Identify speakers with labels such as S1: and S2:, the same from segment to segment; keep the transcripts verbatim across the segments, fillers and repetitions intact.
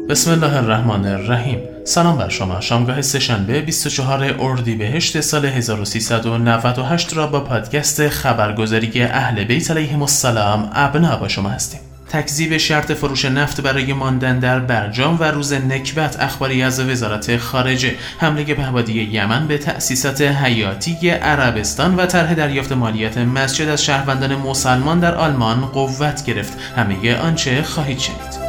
S1: بسم الله الرحمن الرحیم. سلام بر شما. شامگاه سه‌شنبه بیست و چهارم اردیبهشت سال هزار و سیصد و نود و هشت را با پادکست خبرگزاری اهل بیت علیهم السلام ابنا با شما هستیم. تکذیب شرط فروش نفت برای ماندن در برجام و روز نکبت. اخباری از وزارت خارجه. حمله پهپادی یمن به تأسیسات حیاتی عربستان و طرح دریافت مالیات مسجد از شهروندان مسلمان در آلمان قوت گرفت. همه آنچه خواهید شنید.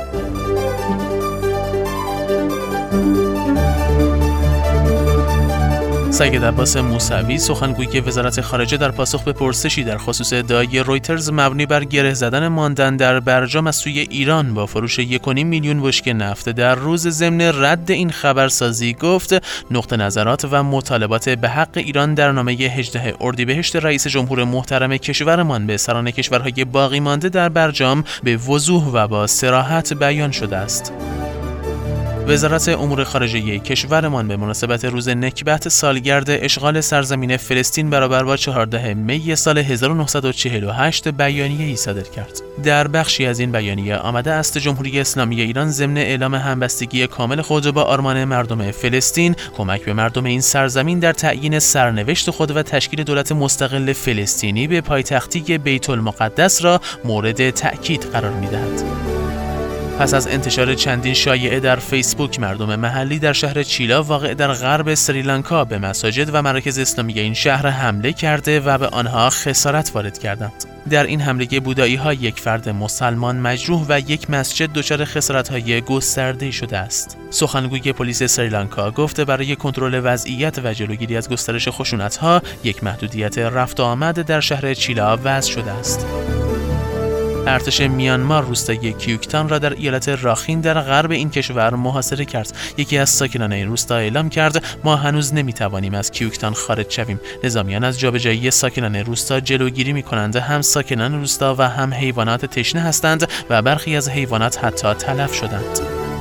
S1: سید عباس موسوی، سخنگوی وزارت خارجه، در پاسخ به پرسشی در خصوص ادعای رویترز مبنی بر گره زدن ماندن در برجام از سوی ایران با فروش یک و نیم میلیون بشکه نفت در روز ضمن رد این خبرسازی گفت نقطه نظرات و مطالبات به حق ایران در نامه هجدهم اردیبهشت رئیس جمهور محترم کشورمان به سران کشورهای باقی مانده در برجام به وضوح و با صراحت بیان شده است. وزارت امور خارجه کشورمان به مناسبت روز نکبت سالگرد اشغال سرزمین فلسطین برابر با چهاردهم می سال هزار و نهصد و چهل و هشت بیانیه‌ای صادر کرد. در بخشی از این بیانیه آمده است جمهوری اسلامی ایران ضمن اعلام همبستگی کامل خود با آرمان مردم فلسطین، کمک به مردم این سرزمین در تعیین سرنوشت خود و تشکیل دولت مستقل فلسطینی به پایتختی بیت المقدس را مورد تأکید قرار می‌دهد. پس از انتشار چندین شایعه در فیسبوک، مردم محلی در شهر چیلا واقع در غرب سریلانکا به مساجد و مراکز اسلامی این شهر حمله کرده و به آنها خسارت وارد کردند. در این حمله بودایی‌ها یک فرد مسلمان مجروح و یک مسجد دچار خسارت‌های گسترده‌ای شده است. سخنگوی پلیس سریلانکا گفت برای کنترل وضعیت و جلوگیری از گسترش خشونت‌ها یک محدودیت رفت و آمد در شهر چیلا وضع شده است. ارتش میانمار روستای کیوکتان را در ایالت راخین در غرب این کشور محاصره کرد. یکی از ساکنان این روستا اعلام کرد ما هنوز نمیتوانیم از کیوکتان خارج شویم. نظامیان از جابجایی ساکنان روستا جلوگیری میکنند. هم ساکنان روستا و هم حیوانات تشنه هستند و برخی از حیوانات حتی تلف شدند.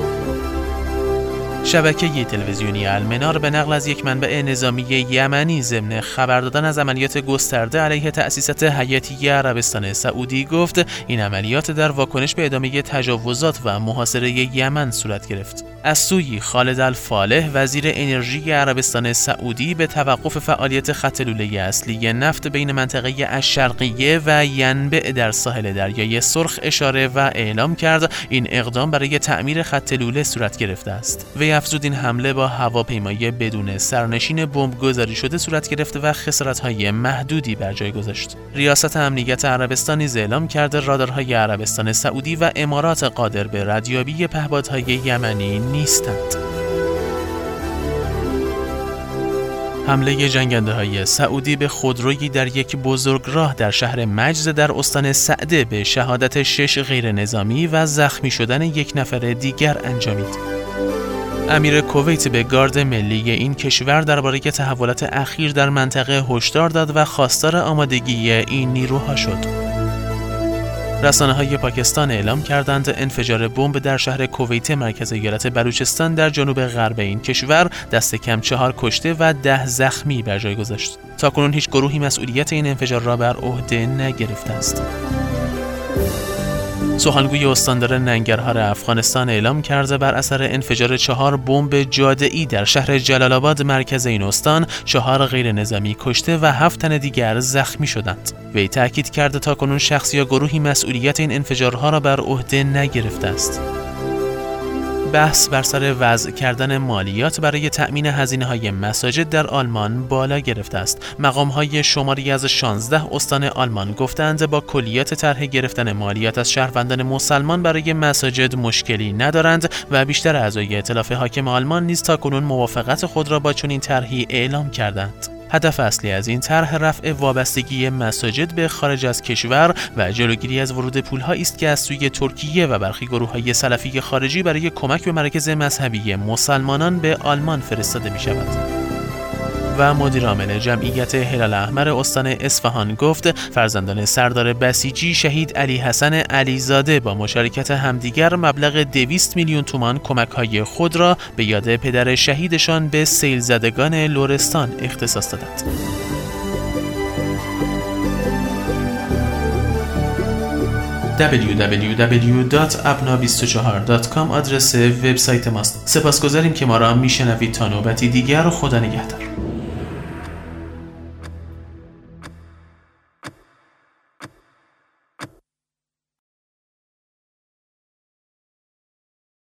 S1: شبکه تلویزیونی المنار به نقل از یک منبع نظامی یمنی ضمن خبر دادن از عملیات گسترده علیه تأسیسات حیاتی عربستان سعودی گفت این عملیات در واکنش به ادامه تجاوزات و محاصره یمن صورت گرفت. از سوی خالد الفالح، وزیر انرژی عربستان سعودی، به توقف فعالیت خط لوله اصلی نفت بین منطقه الشرقیه و ینبع در ساحل دریای سرخ اشاره و اعلام کرد این اقدام برای تعمیر خط لوله صورت گرفته است. وی افزود این حمله با هواپیمای بدون سرنشین بمبگذاری شده صورت گرفته و خسارت‌های محدودی بر جای گذاشت. ریاست امنیت عربستان نیز اعلام کرده رادارهای عربستان سعودی و امارات قادر به ردیابی پهپادهای یمنی نیستند. حمله جنگنده‌های سعودی به خودرویی در یک بزرگراه در شهر مجز در استان سعده به شهادت شش غیر نظامی و زخمی شدن یک نفر دیگر انجامید. امیر کویت به گارد ملی این کشور درباره تحولات اخیر در منطقه هشدار داد و خواستار آمادگی این نیروها شد. رسانه‌های پاکستان اعلام کردند انفجار بمب در شهر کویت مرکز ایالت بلوچستان در جنوب غرب این کشور دست کم چهار کشته و ده زخمی بر جای گذاشت. تاکنون هیچ گروهی مسئولیت این انفجار را بر عهده نگرفته است. سخنگوی استاندار ننگرهار افغانستان اعلام کرده بر اثر انفجار چهار بمب جاده‌ای در شهر جلال آباد مرکز این استان چهار غیر نظامی کشته و هفت تن دیگر زخمی شدند. وی تاکید کرده تاکنون شخص یا گروهی مسئولیت این انفجارها را بر عهده نگرفته است. بحث بر سر وضع کردن مالیات برای تأمین هزینه‌های مساجد در آلمان بالا گرفته است. مقام‌های شماری از شانزده استان آلمان گفتند با کلیات طرح گرفتن مالیات از شهروندان مسلمان برای مساجد مشکلی ندارند و بیشتر اعضای ائتلاف حاکم آلمان نیز تاکنون موافقت خود را با چنین طرحی اعلام کردند. هدف اصلی از این طرح رفع وابستگی مساجد به خارج از کشور و جلوگیری از ورود پول‌هایی است که از سوی ترکیه و برخی گروه‌های سلفی خارجی برای کمک به مراکز مذهبی مسلمانان به آلمان فرستاده می‌شود. و مدیر عامل جمعیت هلال احمر استان اصفهان گفت فرزندان سردار بسیجی شهید علی حسن علیزاده با مشارکت همدیگر مبلغ دویست میلیون تومان کمک‌های خود را به یاد پدر شهیدشان به سیل زدگان لرستان اختصاص دادند. دبلیو دبلیو دبلیو دات ابنا بیست و چهار دات کام آدرس وبسایت ماست. سپاسگزاریم که ما را میشنوید. تا نوبتی دیگر، خدا نگهدار.